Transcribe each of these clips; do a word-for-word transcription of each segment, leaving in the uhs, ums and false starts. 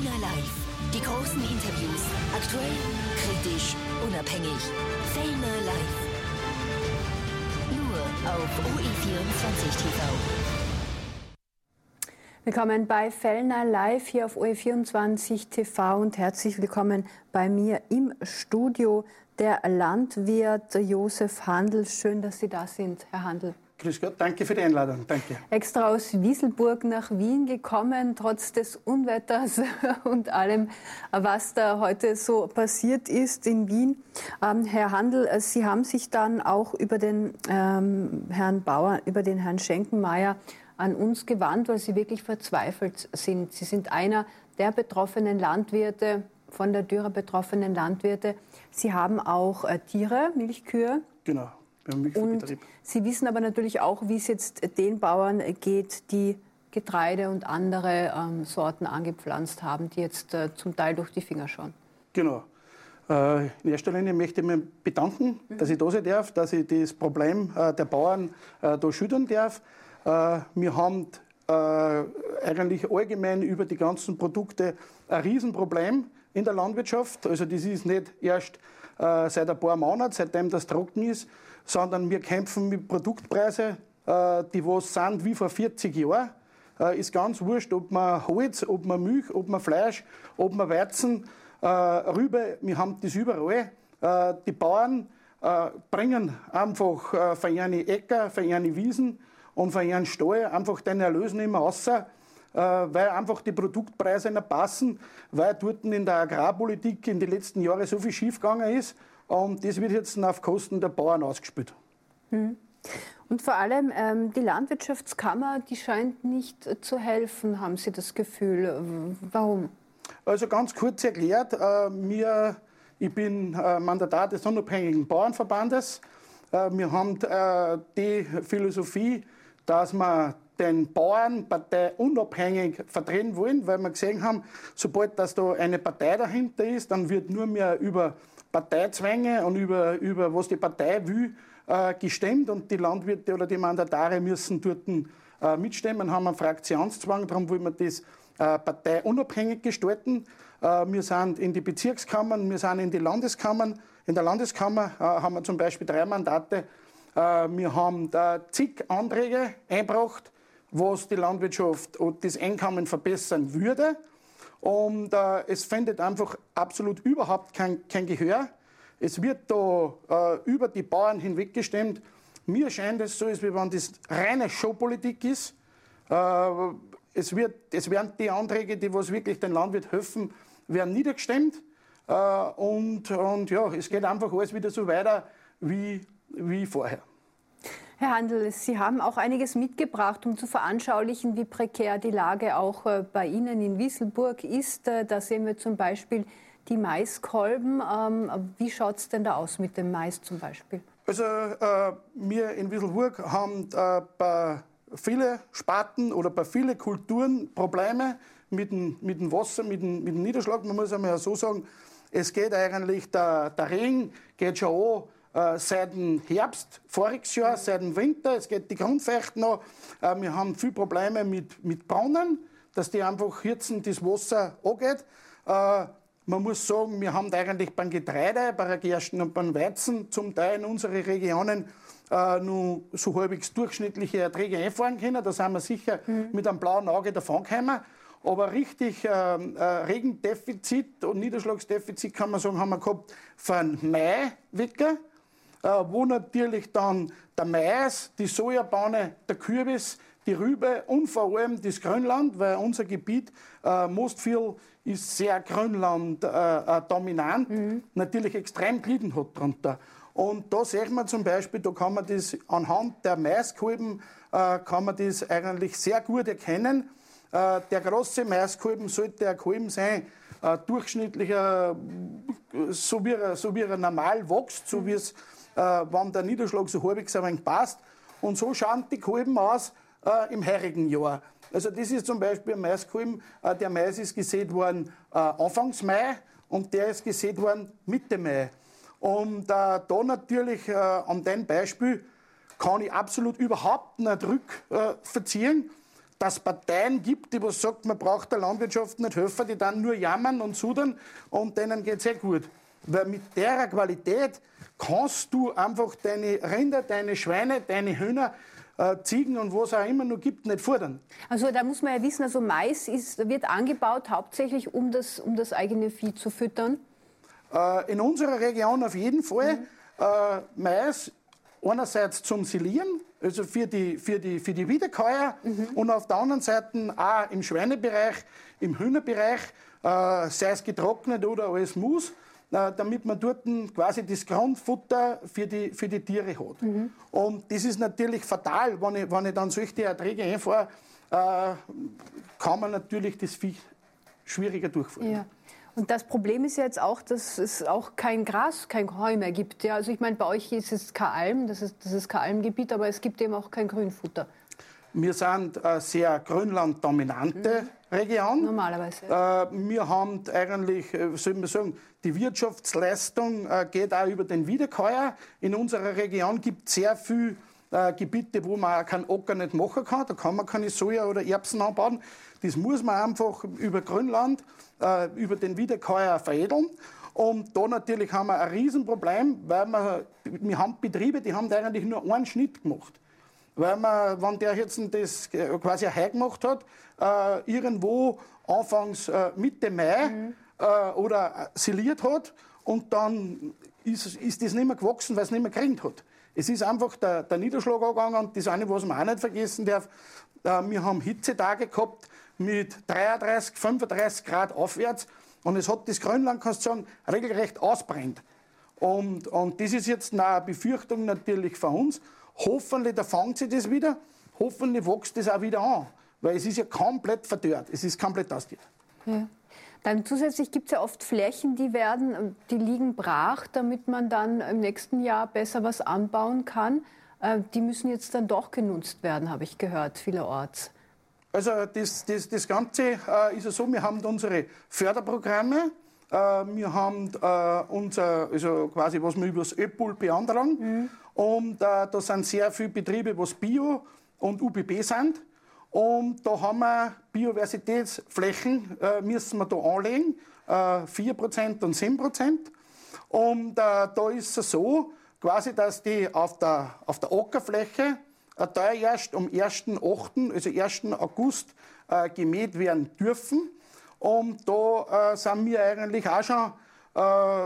Fellner Live. Die großen Interviews. Aktuell, kritisch, unabhängig. Fellner Live. Nur auf O E vierundzwanzig T V. Willkommen bei Fellner Live hier auf O E vierundzwanzig T V und herzlich willkommen bei mir im Studio der Landwirt Josef Handl. Schön, dass Sie da sind, Herr Handl. Grüß Gott, danke für die Einladung. Danke. Extra aus Wieselburg nach Wien gekommen, trotz des Unwetters und allem, was da heute so passiert ist in Wien. Ähm, Herr Handl, Sie haben sich dann auch über den ähm, Herrn Bauer, über den Herrn Schenkenmaier an uns gewandt, weil Sie wirklich verzweifelt sind. Sie sind einer der betroffenen Landwirte, von der Dürre betroffenen Landwirte. Sie haben auch äh, Tiere, Milchkühe. Genau. Und Sie wissen aber natürlich auch, wie es jetzt den Bauern geht, die Getreide und andere ähm, Sorten angepflanzt haben, die jetzt äh, zum Teil durch die Finger schauen. Genau. Äh, in erster Linie möchte ich mich bedanken, mhm. dass ich da sein darf, dass ich das Problem äh, der Bauern äh, da schildern darf. Äh, wir haben äh, eigentlich allgemein über die ganzen Produkte ein Riesenproblem in der Landwirtschaft. Also das ist nicht erst äh, seit ein paar Monaten, seitdem das trocken ist, sondern wir kämpfen mit Produktpreisen, äh, die was sind wie vor vierzig Jahren. Äh, ist ganz wurscht, ob man Holz, ob man Milch, ob man Fleisch, ob man Weizen, äh, Rübe, wir haben das überall. Äh, die Bauern äh, bringen einfach äh, für ihre Äcker, für ihre Wiesen und für ihren Stall einfach den Erlös nicht mehr raus, äh, weil einfach die Produktpreise nicht passen, weil dort in der Agrarpolitik in den letzten Jahren so viel schiefgegangen ist. Und das wird jetzt auf Kosten der Bauern ausgespielt. Und vor allem ähm, die Landwirtschaftskammer, die scheint nicht äh, zu helfen, haben Sie das Gefühl. Warum? Also ganz kurz erklärt, äh, mir, ich bin äh, Mandatar des Unabhängigen Bauernverbandes. Äh, wir haben äh, die Philosophie, dass wir den Bauern parteiunabhängig vertreten wollen, weil wir gesehen haben, sobald dass da eine Partei dahinter ist, dann wird nur mehr über Parteizwänge und über, über was die Partei will, äh, gestimmt und die Landwirte oder die Mandatare müssen dort äh, mitstimmen, haben einen Fraktionszwang, darum wollen wir das äh, parteiunabhängig gestalten. Äh, wir sind in die Bezirkskammern, wir sind in die Landeskammern. In der Landeskammer äh, haben wir zum Beispiel drei Mandate. Äh, wir haben da zig Anträge eingebracht, was die Landwirtschaft und das Einkommen verbessern würde. Und äh, es findet einfach absolut überhaupt kein, kein Gehör. Es wird da äh, über die Bauern hinweg gestimmt. Mir scheint es so, als wenn das reine Showpolitik ist. Äh, es, wird, es werden die Anträge, die was wirklich den Landwirt helfen, werden niedergestimmt. Äh, und, und ja, es geht einfach alles wieder so weiter wie, wie vorher. Herr Handl, Sie haben auch einiges mitgebracht, um zu veranschaulichen, wie prekär die Lage auch bei Ihnen in Wieselburg ist. Da sehen wir zum Beispiel die Maiskolben. Wie schaut es denn da aus mit dem Mais zum Beispiel? Also äh, wir in Wieselburg haben äh, bei vielen Sparten oder bei vielen Kulturen Probleme mit dem, mit dem Wasser, mit dem, mit dem Niederschlag. Man muss einmal so sagen, es geht eigentlich, der, der Regen geht schon an, Äh, seit dem Herbst voriges Jahr, seit dem Winter, es geht die Grundfeucht noch. Äh, wir haben viele Probleme mit, mit Brunnen, dass die einfach hirzen, das Wasser angeht. Äh, man muss sagen, wir haben eigentlich beim Getreide, bei der Gersten und beim Weizen zum Teil in unseren Regionen äh, nur so halbwegs durchschnittliche Erträge einfahren können. Da sind wir sicher mhm. mit einem blauen Auge davongekommen. Aber richtig äh, äh, Regendefizit und Niederschlagsdefizit, kann man sagen, haben wir gehabt von Mai weg. Wo natürlich dann der Mais, die Sojabohne, der Kürbis, die Rübe und vor allem das Grünland, weil unser Gebiet, äh, Mostviel, ist sehr Grünland äh, dominant, mhm. natürlich extrem gelitten hat darunter. Und da sieht man zum Beispiel, da kann man das anhand der Maiskolben, äh, kann man das eigentlich sehr gut erkennen. Äh, der große Maiskolben sollte ein Kolben sein, äh, durchschnittlicher, so wie, er, so wie er normal wächst, so wie es Äh, wann der Niederschlag so halbwegs ein wenig passt. Und so schauen die Kolben aus äh, im heurigen Jahr. Also das ist zum Beispiel ein Maiskolben, äh, der Mais ist gesät worden äh, Anfangs Mai und der ist gesät worden Mitte Mai. Und äh, da natürlich äh, an dem Beispiel kann ich absolut überhaupt nicht rückverziehen, äh, dass es Parteien gibt, die was sagt, man braucht der Landwirtschaft nicht helfen, die dann nur jammern und sudern und denen geht es eh gut. Weil mit der Qualität kannst du einfach deine Rinder, deine Schweine, deine Hühner, äh, Ziegen und was auch immer noch gibt, nicht fordern. Also da muss man ja wissen, also Mais ist, wird angebaut hauptsächlich, um das, um das eigene Vieh zu füttern? Äh, in unserer Region auf jeden Fall. Mhm. Äh, Mais einerseits zum Silieren, also für die, für die, für die Wiederkäuer, mhm. und auf der anderen Seite auch im Schweinebereich, im Hühnerbereich, äh, sei es getrocknet oder als Mus, äh, damit man dort quasi das Grundfutter für die, für die Tiere hat. Mhm. Und das ist natürlich fatal, wenn ich, wenn ich dann solche Erträge einfahre, äh, kann man natürlich das Vieh schwieriger durchführen. Ja. Und das Problem ist ja jetzt auch, dass es auch kein Gras, kein Heu mehr gibt. Ja, also ich meine, bei euch ist es kein Alm, das ist das ist kein Almgebiet, aber es gibt eben auch kein Grünfutter. Wir sind eine sehr grünlanddominante mhm. Region. Normalerweise. Äh, wir haben eigentlich, soll man sagen, die Wirtschaftsleistung äh, geht auch über den Wiederkäuer. In unserer Region gibt es sehr viele äh, Gebiete, wo man auch keinen Acker nicht machen kann. Da kann man keine Soja oder Erbsen anbauen. Das muss man einfach über Grünland, äh, über den Wiederkäuer veredeln. Und da natürlich haben wir ein Riesenproblem, weil wir, wir haben Betriebe, die haben eigentlich nur einen Schnitt gemacht. Weil man, wenn der jetzt das quasi ein Heu gemacht hat, äh, irgendwo anfangs äh, Mitte Mai mhm. äh, oder siliert hat und dann ist, ist das nicht mehr gewachsen, weil es nicht mehr gekriegt hat. Es ist einfach der, der Niederschlag angegangen und das eine, was man auch nicht vergessen darf, äh, wir haben Hitzetage gehabt mit dreiunddreißig, fünfunddreißig Grad aufwärts und es hat das Grünland, kannst du sagen, regelrecht ausbrennt. Und, und das ist jetzt eine Befürchtung natürlich von uns. Hoffentlich, da fängt sich das wieder, hoffentlich wächst das auch wieder an, weil es ist ja komplett verdorrt, es ist komplett ausgedörrt. Ja. Dann zusätzlich gibt es ja oft Flächen, die werden, die liegen brach, damit man dann im nächsten Jahr besser was anbauen kann. Äh, die müssen jetzt dann doch genutzt werden, habe ich gehört, vielerorts. Also das, das, das Ganze äh, ist ja so, wir haben unsere Förderprogramme, äh, wir haben äh, unser, also quasi was wir über das Öpul beantragen. Mhm. Und äh, da sind sehr viele Betriebe, was Bio und U B B sind. Und da haben wir Biodiversitätsflächen, äh, müssen wir da anlegen, äh, vier Prozent und sieben Prozent. Und äh, da ist es so, quasi, dass die auf der, auf der Ackerfläche äh, da erst am ersten achten, also ersten August, äh, gemäht werden dürfen. Und da äh, sind wir eigentlich auch schon Äh,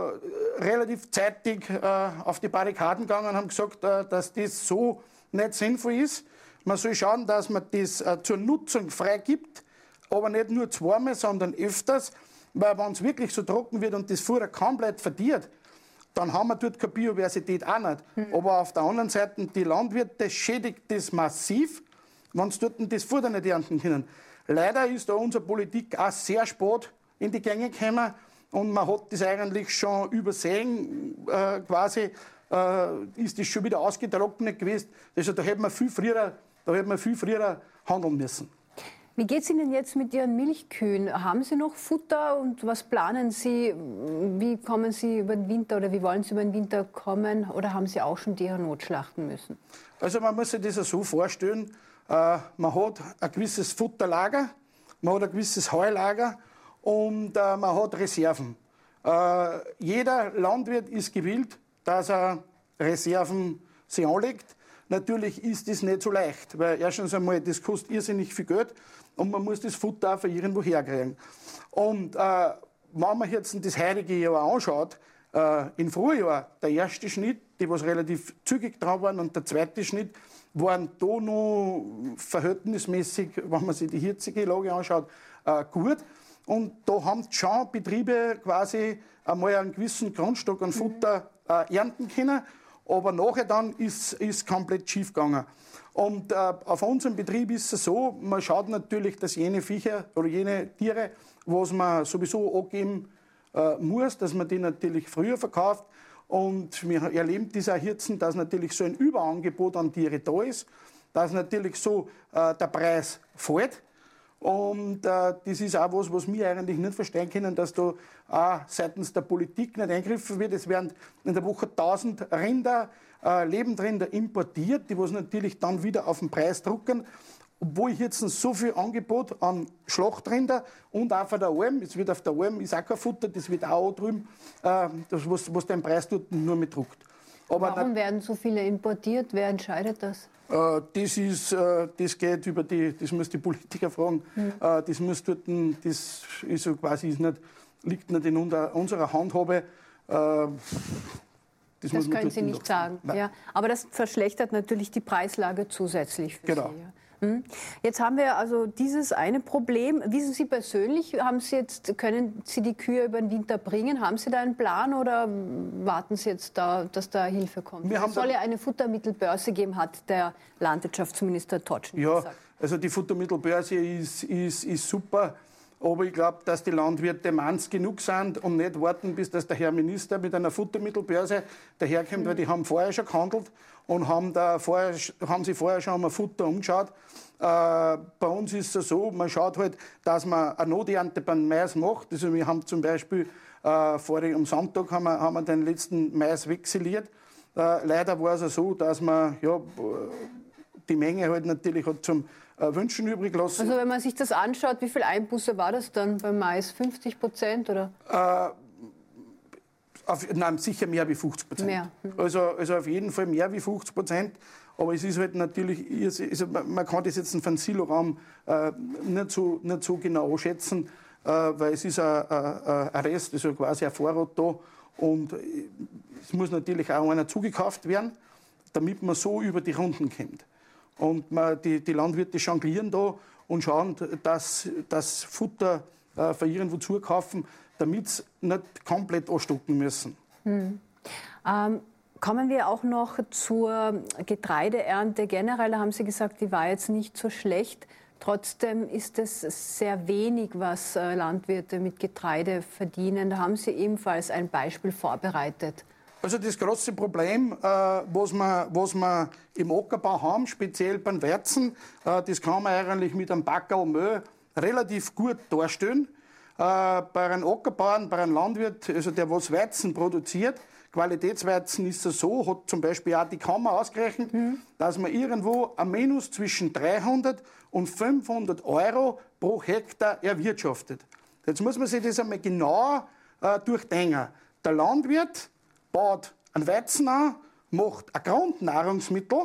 relativ zeitig äh, auf die Barrikaden gegangen und haben gesagt, äh, dass das so nicht sinnvoll ist. Man soll schauen, dass man das äh, zur Nutzung freigibt, aber nicht nur zweimal, sondern öfters, weil wenn es wirklich so trocken wird und das Futter komplett verdirrt, dann haben wir dort keine Biodiversität auch nicht. Mhm. Aber auf der anderen Seite, die Landwirte schädigt das massiv, wenn sie dort das Futter nicht ernten können. Leider ist da unsere Politik auch sehr spät in die Gänge gekommen. Und man hat das eigentlich schon übersehen, äh, quasi äh, ist das schon wieder ausgetrocknet gewesen. Also da hätte man viel früher, da hätte man viel früher handeln müssen. Wie geht es Ihnen jetzt mit Ihren Milchkühen? Haben Sie noch Futter und was planen Sie? Wie kommen Sie über den Winter oder wie wollen Sie über den Winter kommen? Oder haben Sie auch schon die notschlachten müssen? Also man muss sich das so vorstellen, äh, man hat ein gewisses Futterlager, man hat ein gewisses Heulager. Und äh, man hat Reserven. Äh, jeder Landwirt ist gewillt, dass er Reserven sich anlegt. Natürlich ist das nicht so leicht, weil erstens einmal, das kostet irrsinnig viel Geld und man muss das Futter auch von irgendwo herkriegen. Und äh, wenn man jetzt das heutige Jahr anschaut, äh, im Frühjahr, der erste Schnitt, die was relativ zügig dran waren, und der zweite Schnitt, waren da noch verhältnismäßig, wenn man sich die jetzige Lage anschaut, äh, gut. Und da haben schon Betriebe quasi einmal einen gewissen Grundstock an Futter äh, ernten können. Aber nachher dann ist es komplett schief gegangen. Und äh, auf unserem Betrieb ist es so, man schaut natürlich, dass jene Viecher oder jene Tiere, was man sowieso angeben äh, muss, dass man die natürlich früher verkauft. Und wir erleben das auch jetzt, dass natürlich so ein Überangebot an Tiere da ist, dass natürlich so äh, der Preis fällt. Und äh, das ist auch was, was wir eigentlich nicht verstehen können, dass da auch seitens der Politik nicht eingegriffen wird. Es werden in der Woche tausend Rinder, äh, Lebendrinder importiert, die was natürlich dann wieder auf den Preis drucken. obwohl jetzt so viel Angebot an Schlachtrinder und auch von der Alm, es wird auf der Alm, ist auch kein Futter, das wird auch drüben, äh, das, was, was den Preis dort nur mit druckt. Aber Warum na, werden so viele importiert? Wer entscheidet das? äh, das, ist, äh, das geht über die, das muss die Politiker fragen, mhm. äh, das muss dort, das ist so quasi ist nicht, liegt nicht in unter, unserer Handhabe. Äh, Das, das können Sie nicht sagen. Ja. Aber das verschlechtert natürlich die Preislage zusätzlich für genau. Sie. Ja. Jetzt haben wir also dieses eine Problem. Wissen Sie persönlich, haben Sie jetzt, können Sie die Kühe über den Winter bringen? Haben Sie da einen Plan oder warten Sie jetzt da, dass da Hilfe kommt? Es soll ja eine Futtermittelbörse geben, hat der Landwirtschaftsminister Totschnig ja, gesagt. Also die Futtermittelbörse ist, ist, ist super. Aber ich glaube, dass die Landwirte manns genug sind und nicht warten, bis dass der Herr Minister mit einer Futtermittelbörse daherkommt, mhm. weil die haben vorher schon gehandelt und haben, da vorher, haben sich vorher schon einmal Futter umgeschaut. Äh, bei uns ist es so, man schaut halt, dass man eine Noternte beim Mais macht. Also wir haben zum Beispiel äh, vorigen am Sonntag haben wir, haben wir den letzten Mais wegxiliert. Äh, leider war es so, dass man ja, die Menge halt natürlich hat zum Wünschen übrig lassen. Also wenn man sich das anschaut, wie viel Einbuße war das dann beim Mais? fünfzig Prozent oder? Äh, auf, nein, sicher mehr wie fünfzig Prozent. Mehr. Hm. Also, also auf jeden Fall mehr wie fünfzig Prozent. Aber es ist halt natürlich, also man kann das jetzt von Siloraum äh, nicht, so, nicht so genau schätzen, äh, weil es ist ein, ein, ein Rest, also quasi ein Vorrat da. Und es muss natürlich auch einer zugekauft werden, damit man so über die Runden kommt. Und man, die, die Landwirte jonglieren da und schauen, dass das Futter äh, für irgendwo zukaufen, damit sie nicht komplett anstocken müssen. Hm. Ähm, kommen wir auch noch zur Getreideernte. Generell haben Sie gesagt, die war jetzt nicht so schlecht. Trotzdem ist es sehr wenig, was äh, Landwirte mit Getreide verdienen. Da haben Sie ebenfalls ein Beispiel vorbereitet. Also das große Problem, äh, was, wir, was wir im Ackerbau haben, speziell beim Weizen, äh, das kann man eigentlich mit einem Backerl Mehl relativ gut darstellen. Äh, bei einem Ackerbauern, bei einem Landwirt, also der was Weizen produziert, Qualitätsweizen ist es so, hat zum Beispiel auch die Kammer ausgerechnet, mhm. dass man irgendwo ein Minus zwischen dreihundert und fünfhundert Euro pro Hektar erwirtschaftet. Jetzt muss man sich das einmal genauer äh, durchdenken. Der Landwirt baut einen Weizen an, macht ein Grundnahrungsmittel,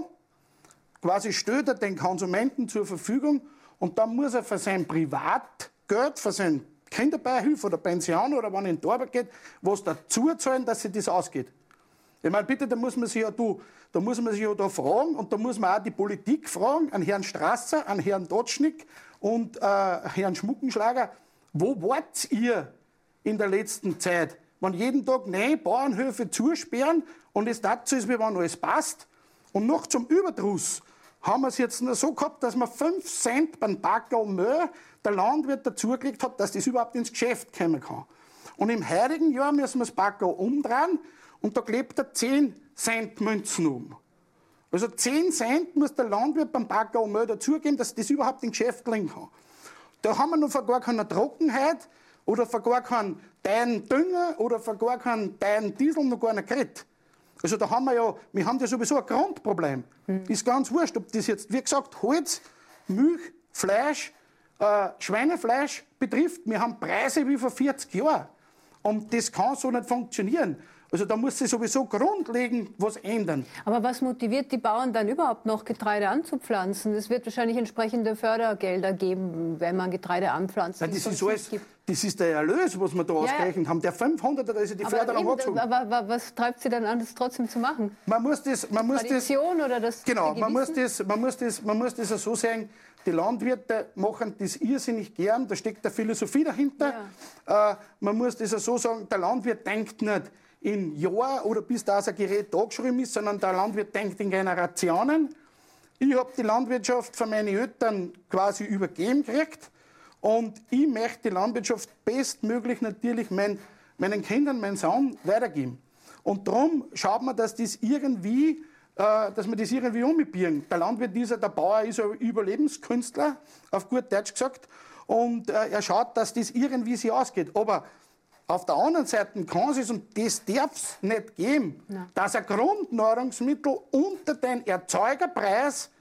quasi stellt er den Konsumenten zur Verfügung und dann muss er für sein Privatgeld, für sein Kinderbeihilfe oder Pension oder wenn er in die Arbeit geht, was dazu zahlen, dass sich das ausgeht. Ich meine, bitte, da muss man sich ja, da, da, muss man sich ja da fragen und da muss man auch die Politik fragen, an Herrn Strasser, an Herrn Totschnig und äh, Herrn Schmuckenschlager, wo wart ihr in der letzten Zeit? Wenn jeden Tag neue Bauernhöfe zusperren und es dazu ist, wie wenn alles passt. Und noch zum Überdruss haben wir es jetzt nur so gehabt, dass man fünf Cent beim Backerl Mehl der Landwirt dazugelegt hat, dass das überhaupt ins Geschäft kommen kann. Und im heurigen Jahr müssen wir das Backerl umdrehen und da klebt er zehn Cent Münzen um. Also zehn Cent muss der Landwirt beim Backerl Mehl dazugeben, dass das überhaupt ins Geschäft legen kann. Da haben wir noch vor gar keiner Trockenheit oder für gar keinen teuren Dünger oder für gar keinen teuren Diesel noch gar nicht geredet. Also da haben wir ja, wir haben ja sowieso ein Grundproblem. Hm. Ist ganz wurscht, ob das jetzt, wie gesagt, Holz, Milch, Fleisch, äh, Schweinefleisch betrifft. Wir haben Preise wie vor vierzig Jahren. Und das kann so nicht funktionieren. Also da muss sich sowieso grundlegend was ändern. Aber was motiviert die Bauern dann überhaupt noch, Getreide anzupflanzen? Es wird wahrscheinlich entsprechende Fördergelder geben, wenn man Getreide anpflanzt. Nein, das, ist alles, das ist der Erlös, was wir da ja, ausgerechnet haben. Der fünfhunderter, da ist ja die aber Förderung angezogen. Aber was treibt Sie dann an, das trotzdem zu machen? Man muss das, man muss Tradition das, oder das Genau, man muss das, man, muss das, man muss das so sagen, die Landwirte machen das irrsinnig gern, da steckt eine Philosophie dahinter. Ja. Äh, man muss das so sagen, der Landwirt denkt nicht in Jahr oder bis das ein Gerät da geschrieben ist, sondern der Landwirt denkt in Generationen. Ich habe die Landwirtschaft von meinen Eltern quasi übergeben gekriegt und ich möchte die Landwirtschaft bestmöglich natürlich mein, meinen Kindern, meinen Sohn weitergeben. Und darum schaut man, dass, das irgendwie, äh, dass wir das irgendwie umbiegen. Der Landwirt ist ja, der Bauer ist ein Überlebenskünstler, auf gut Deutsch gesagt, und äh, er schaut, dass das irgendwie sich ausgeht. Aber auf der anderen Seite kann es, und das darf es nicht geben, Nein. dass ein Grundnahrungsmittel unter den Erzeugerpreis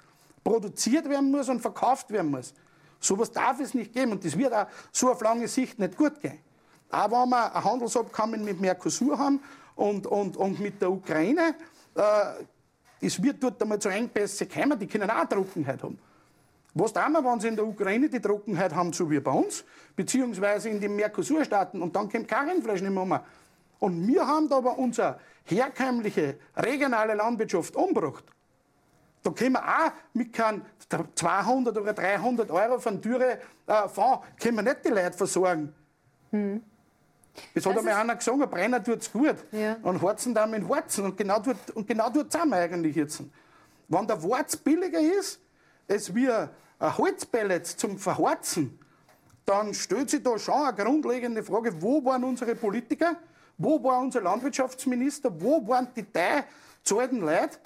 produziert werden muss und verkauft werden muss. Sowas darf es nicht geben und das wird auch so auf lange Sicht nicht gut gehen. Auch wenn wir ein Handelsabkommen mit Mercosur haben und, und, und mit der Ukraine, äh, es wird dort einmal zu Engpässe kommen, die können auch Trockenheit haben. Was tun wir, wenn sie in der Ukraine die Trockenheit haben, so wie bei uns, beziehungsweise in den Mercosur-Staaten und dann kommt kein Rindfleisch nicht mehr. Und wir haben da aber unsere herkömmliche regionale Landwirtschaft umgebracht. Da können wir auch mit keinen zweihundert oder dreihundert Euro von Dürre äh, Fonds, können wir nicht die Leute versorgen. Hm. Das hat einmal einer gesagt, ein Brenner tut es gut. Ja. Und Harzen da mit Harzen. Und genau dort, und genau dort sind wir eigentlich jetzt. Wenn der Warz billiger ist, als wir ein Holzpellets zum Verharzen, dann stellt sich da schon eine grundlegende Frage, wo waren unsere Politiker, wo war unser Landwirtschaftsminister, wo waren die drei zahlten Leute,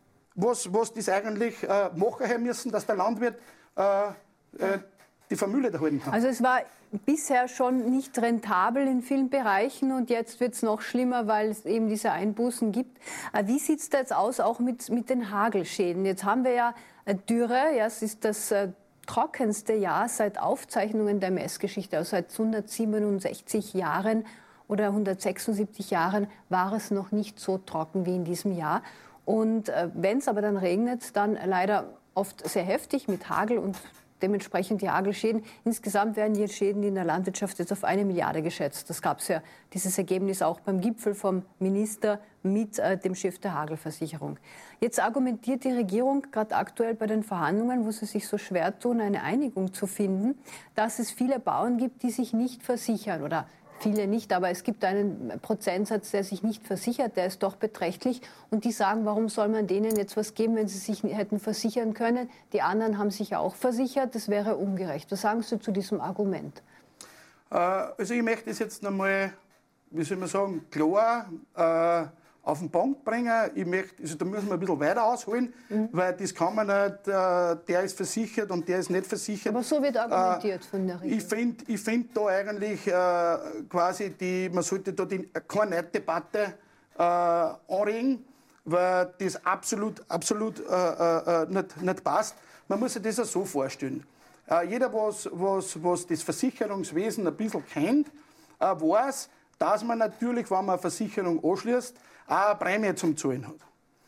was, was das eigentlich äh, machen haben müssen, dass der Landwirt äh, äh, die Vermühle da halten kann. Also es war bisher schon nicht rentabel in vielen Bereichen und jetzt wird es noch schlimmer, weil es eben diese Einbußen gibt. Wie sieht es da jetzt aus, auch mit, mit den Hagelschäden? Jetzt haben wir ja Dürre, ja, es ist das äh, trockenste Jahr seit Aufzeichnungen der Messgeschichte, also seit hundertsiebenundsechzig Jahren oder hundertsechsundsiebzig Jahren war es noch nicht so trocken wie in diesem Jahr. Und äh, wenn es aber dann regnet, dann leider oft sehr heftig mit Hagel und dementsprechend die Hagelschäden. Insgesamt werden die Schäden in der Landwirtschaft jetzt auf eine Milliarde geschätzt. Das gab es ja, dieses Ergebnis auch beim Gipfel vom Minister mit äh, dem Chef der Hagelversicherung. Jetzt argumentiert die Regierung gerade aktuell bei den Verhandlungen, wo sie sich so schwer tun, eine Einigung zu finden, dass es viele Bauern gibt, die sich nicht versichern oder viele nicht, aber es gibt einen Prozentsatz, der sich nicht versichert, der ist doch beträchtlich. Und die sagen, warum soll man denen jetzt was geben, wenn sie sich hätten versichern können? Die anderen haben sich ja auch versichert, das wäre ungerecht. Was sagen Sie zu diesem Argument? Äh, also ich möchte das jetzt einmal, wie soll man sagen, klar äh, auf den Punkt bringen. Ich möchte, also da müssen wir ein bisschen weiter ausholen, mhm. weil das kann man nicht, äh, der ist versichert und der ist nicht versichert. Aber so wird argumentiert äh, von der Regierung. Ich finde ich find da eigentlich äh, quasi, die, man sollte da die, keine Neiddebatte äh, anregen, weil das absolut, absolut äh, äh, nicht, nicht passt. Man muss sich das auch so vorstellen. Äh, jeder, was, was, was das Versicherungswesen ein bisschen kennt, äh, weiß, dass man natürlich, wenn man eine Versicherung anschließt, auch eine Prämie zum Zahlen hat.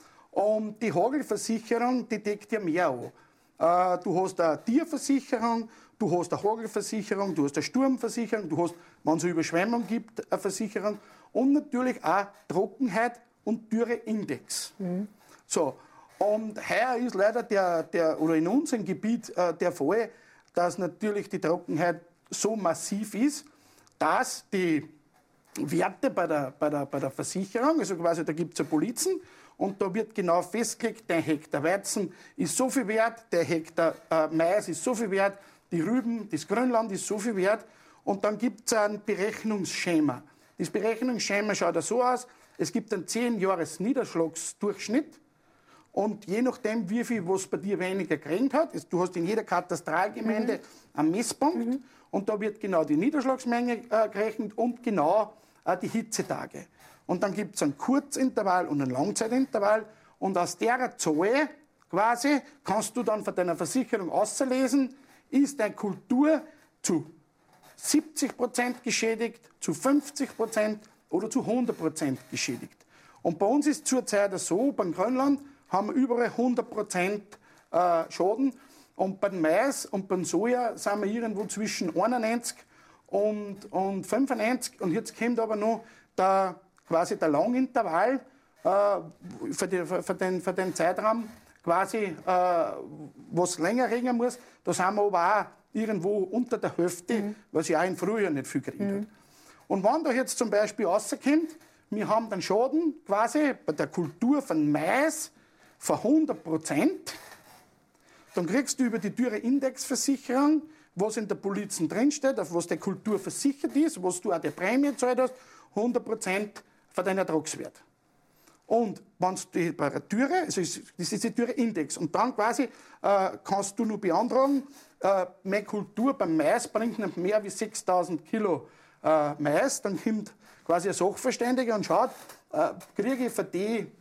Und die Hagelversicherung, die deckt ja mehr an. Äh, du hast eine Tierversicherung, du hast eine Hagelversicherung, du hast eine Sturmversicherung, du hast, wenn es eine Überschwemmung gibt, eine Versicherung und natürlich auch Trockenheit und Dürreindex. Mhm. So, und heuer ist leider der, der, oder in unserem Gebiet äh, der Fall, dass natürlich die Trockenheit so massiv ist, dass die Werte bei der, bei, der, bei der Versicherung, also quasi da gibt es ja Polizen und da wird genau festgelegt, der Hektar Weizen ist so viel wert, der Hektar äh, Mais ist so viel wert, die Rüben, das Grünland ist so viel wert und dann gibt es ein Berechnungsschema. Das Berechnungsschema schaut ja so aus, es gibt einen zehn Jahres Niederschlagsdurchschnitt und je nachdem, wie viel was bei dir weniger geregnet hat, du hast in jeder Katastralgemeinde mhm. einen Messpunkt mhm. und da wird genau die Niederschlagsmenge äh, gerechnet und genau äh, die Hitzetage. Und dann gibt es einen Kurzintervall und einen Langzeitintervall und aus der Zahl quasi kannst du dann von deiner Versicherung auslesen, ist deine Kultur zu siebzig Prozent geschädigt, zu fünfzig Prozent oder zu hundert Prozent geschädigt. Und bei uns ist zurzeit so, beim Grünland haben wir überall hundert Prozent äh, Schaden. Und beim Mais und beim Soja sind wir irgendwo zwischen einundneunzig und, und fünfundneunzig. Und jetzt kommt aber noch der, quasi der Langintervall äh, für, die, für, den, für den Zeitraum, quasi, äh, was länger regnen muss. Da sind wir aber auch irgendwo unter der Hälfte, mhm. was ja auch im Frühjahr nicht viel gekriegt mhm. hat. Und wenn da jetzt zum Beispiel rauskommt, wir haben den Schaden quasi bei der Kultur von Mais von hundert Prozent, dann kriegst du über die Dürreindexversicherung, was in der Polizen drinsteht, auf was die Kultur versichert ist, was du auch die Prämie gezahlt hast, hundert Prozent von deinem Ertragswert. Und wenn du bei der Dürre, also das ist die Dürreindex, und dann quasi äh, kannst du nur beantragen, äh, meine Kultur beim Mais bringt nicht mehr als sechstausend Kilo äh, Mais, dann kommt quasi ein Sachverständiger und schaut, äh, kriege ich für die äh,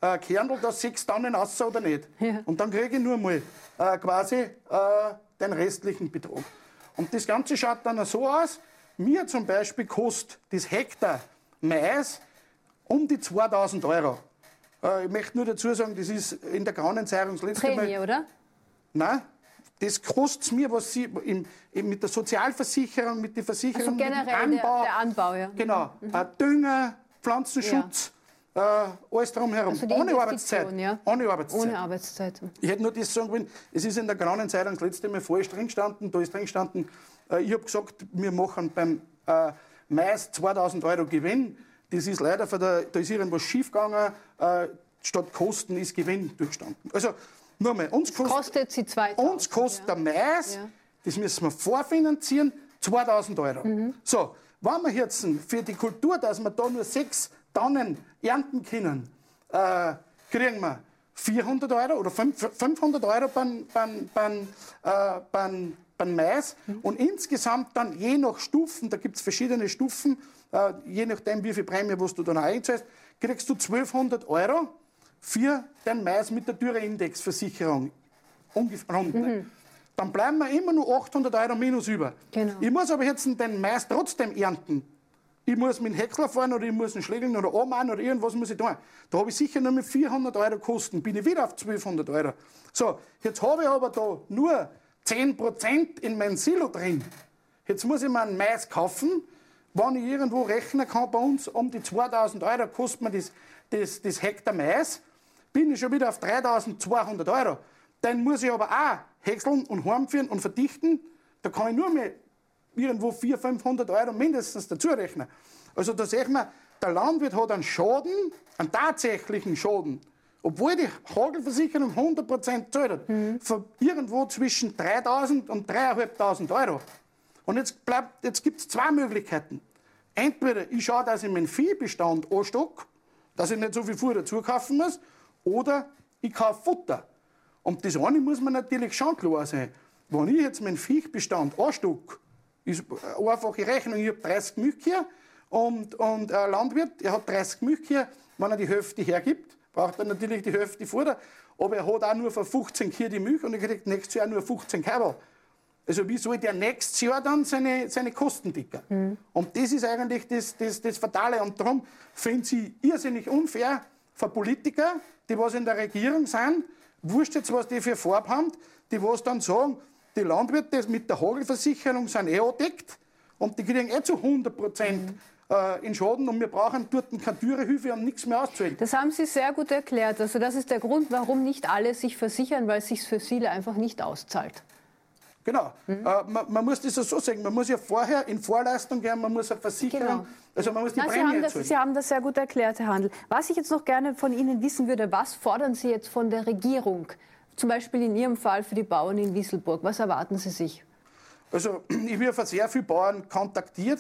äh, Kernl da sechs Tonnen raus oder nicht. Ja. Und dann kriege ich nur mal äh, quasi äh, den restlichen Betrag. Und das Ganze schaut dann so aus, mir zum Beispiel kostet das Hektar Mais um die zweitausend Euro. Äh, ich möchte nur dazu sagen, das ist in der Graunentzeichnung das letzte Mal... Prämie, oder? Nein, das kostet mir, was sie im, im, mit der Sozialversicherung, mit der Versicherung, Also generell mit dem Anbau, der, der Anbau, ja. genau, mhm. äh, Dünger, Pflanzenschutz, ja. äh, alles drumherum, also ohne Arbeitszeit. Ja. Ohne Arbeitszeit. Ohne Arbeitszeit. Ich hätte nur das sagen wollen, es ist in der Graunenzeitung das letzte Mal falsch drin gestanden, da ist drin gestanden, äh, ich habe gesagt, wir machen beim äh, Mais zweitausend Euro Gewinn. Das ist leider, von der, da ist irgendwas schief gegangen, äh, statt Kosten ist Gewinn durchgestanden. Also, nochmal, uns kostet, kostet sie zweitausend. Uns kostet ja. der Mais, ja. das müssen wir vorfinanzieren, zweitausend Euro. Mhm. So, wenn wir jetzt für die Kultur, dass wir da nur sechs Tonnen ernten können, äh, kriegen wir vierhundert Euro oder fünfhundert Euro beim, beim, beim, äh, beim, beim Mais. Mhm. Und insgesamt dann je nach Stufen, da gibt es verschiedene Stufen, äh, je nachdem wie viel Prämie was du dann einzahlst, kriegst du zwölfhundert Euro für den Mais mit der Dürreindexversicherung. Ungefähr rund. Mhm. Dann bleiben wir immer nur achthundert Euro minus über. Genau. Ich muss aber jetzt den Mais trotzdem ernten. Ich muss mit dem Heckler fahren oder ich muss ihn schlägeln oder anmachen oder irgendwas muss ich tun. Da habe ich sicher nur mit vierhundert Euro Kosten, bin ich wieder auf zwölfhundert Euro. So, jetzt habe ich aber da nur zehn Prozent in mein Silo drin. Jetzt muss ich mir einen Mais kaufen. Wenn ich irgendwo rechnen kann bei uns, um die zweitausend Euro kostet mir das, das, das Hektar Mais, bin ich schon wieder auf dreitausendzweihundert Euro. Den muss ich aber auch häckseln und heimführen und verdichten. Da kann ich nur mehr irgendwo vierhundert, fünfhundert Euro mindestens dazu rechnen. Also da sehen wir, der Landwirt hat einen Schaden, einen tatsächlichen Schaden, obwohl die Hagelversicherung hundert Prozent zahlt hat, mhm. von irgendwo zwischen dreitausend und dreitausendfünfhundert Euro. Und jetzt, jetzt gibt es zwei Möglichkeiten. Entweder ich schaue, dass ich meinen Viehbestand anstocke, dass ich nicht so viel Futter dazu kaufen muss, oder ich kaufe Futter. Und das eine muss man natürlich schon klar sein. Wenn ich jetzt meinen Viehbestand anstocke, ist eine einfache Rechnung, ich habe dreißig Milchkühe und, und ein Landwirt, er hat dreißig Milchkühe, wenn er die Hälfte hergibt, braucht er natürlich die Hälfte Futter, aber er hat auch nur für fünfzehn Kühe die Milch und er kriegt nächstes Jahr nur fünfzehn Kabel. Also wie soll der nächstes Jahr dann seine, seine Kosten decken? Mhm. Und das ist eigentlich das, das, das Fatale. Und darum finde ich irrsinnig unfair für Politiker, die was in der Regierung sind, wurscht jetzt, was die für Farbe haben, die was dann sagen, die Landwirte mit der Hagelversicherung sind eh angedeckt und die kriegen eh zu hundert Prozent mhm. äh, in Schaden und wir brauchen dort keine Dürrehilfe und nichts mehr auszahlen. Das haben Sie sehr gut erklärt. Also das ist der Grund, warum nicht alle sich versichern, weil es sich für viele einfach nicht auszahlt. Genau. Mhm. Äh, man, man muss das so sagen, man muss ja vorher in Vorleistung gehen, man muss eine Versicherung, genau. also man muss die Na, Prämie Sie haben, das, zahlen. Sie haben das sehr gut erklärt, Herr Handl. Was ich jetzt noch gerne von Ihnen wissen würde, was fordern Sie jetzt von der Regierung? Zum Beispiel in Ihrem Fall für die Bauern in Wisselburg. Was erwarten Sie sich? Also ich werde von sehr vielen Bauern kontaktiert,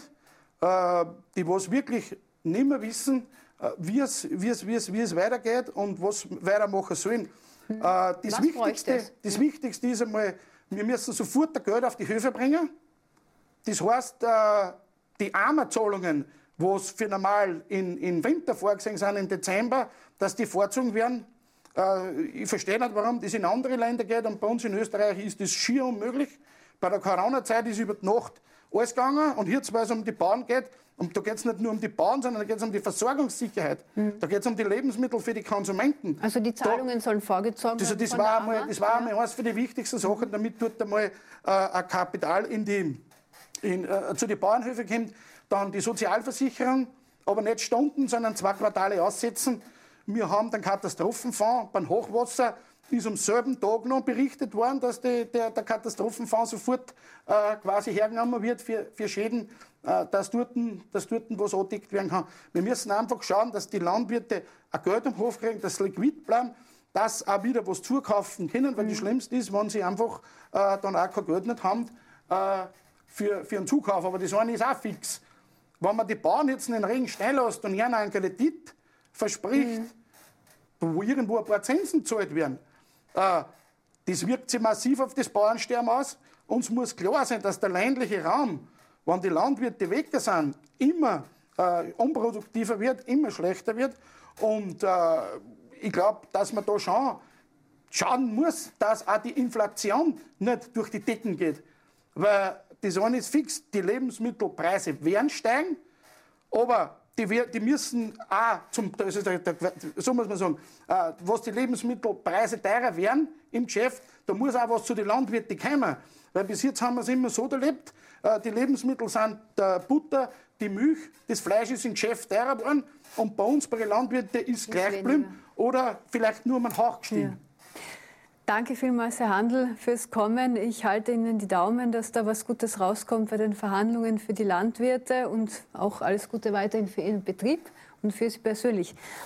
äh, die was wirklich nicht mehr wissen, äh, wie es, wie es, wie es, wie es weitergeht und was weitermachen sollen. Hm. Äh, das was Wichtigste, das Wichtigste ist einmal, wir müssen sofort das Geld auf die Höfe bringen. Das heißt, äh, die Armenzahlungen, die für normal in, in Winter vorgesehen sind, im Dezember, dass die vorgezogen werden. Äh, ich verstehe nicht, warum das in andere Länder geht und bei uns in Österreich ist das schier unmöglich. Bei der Corona-Zeit ist über die Nacht alles gegangen und jetzt, weil es um die Bauern geht, und da geht es nicht nur um die Bauern, sondern da geht es um die Versorgungssicherheit. Mhm. Da geht es um die Lebensmittel für die Konsumenten. Also die Zahlungen da, sollen vorgezogen werden. Das, das war einmal, das war ja. einmal eines für die wichtigsten Sachen, damit dort einmal äh, ein Kapital in die, in, äh, zu den Bauernhöfen kommt. Dann die Sozialversicherung, aber nicht Stunden, sondern zwei Quartale aussetzen. Wir haben den Katastrophenfonds beim Hochwasser. Ist am selben Tag noch berichtet worden, dass die, der, der Katastrophenfonds sofort äh, quasi hergenommen wird für, für Schäden, äh, dass, dort, dass dort was angedeckt werden kann. Wir müssen einfach schauen, dass die Landwirte ein Geld am Hof kriegen, dass sie liquid bleiben, dass auch wieder was zukaufen können, weil mhm. das Schlimmste ist, wenn sie einfach äh, dann auch kein Geld nicht haben äh, für, für einen Zukauf. Aber das eine ist auch fix. Wenn man die Bauern jetzt in den Regen stehen lässt und ihnen einen Kredit verspricht, mhm. wo irgendwo ein paar Zinsen gezahlt werden, das wirkt sich massiv auf das Bauernsterben aus. Uns muss klar sein, dass der ländliche Raum, wenn die Landwirte weg sind, immer äh, unproduktiver wird, immer schlechter wird. Und äh, ich glaube, dass man da schon schauen muss, dass auch die Inflation nicht durch die Decken geht. Weil das eine ist fix, die Lebensmittelpreise werden steigen, aber die, die müssen auch, zum, also der, der, so muss man sagen, äh, was die Lebensmittelpreise teurer werden im Geschäft, da muss auch was zu den Landwirten kommen. Weil bis jetzt haben wir es immer so erlebt, äh, die Lebensmittel sind der Butter, die Milch, das Fleisch ist im Geschäft teurer geworden und bei uns, bei den Landwirten, ist gleich geblieben oder vielleicht nur um einen Hauch gestiegen. Ja. Danke vielmals, Herr Handl, fürs Kommen. Ich halte Ihnen die Daumen, dass da was Gutes rauskommt bei den Verhandlungen für die Landwirte und auch alles Gute weiterhin für Ihren Betrieb und für Sie persönlich.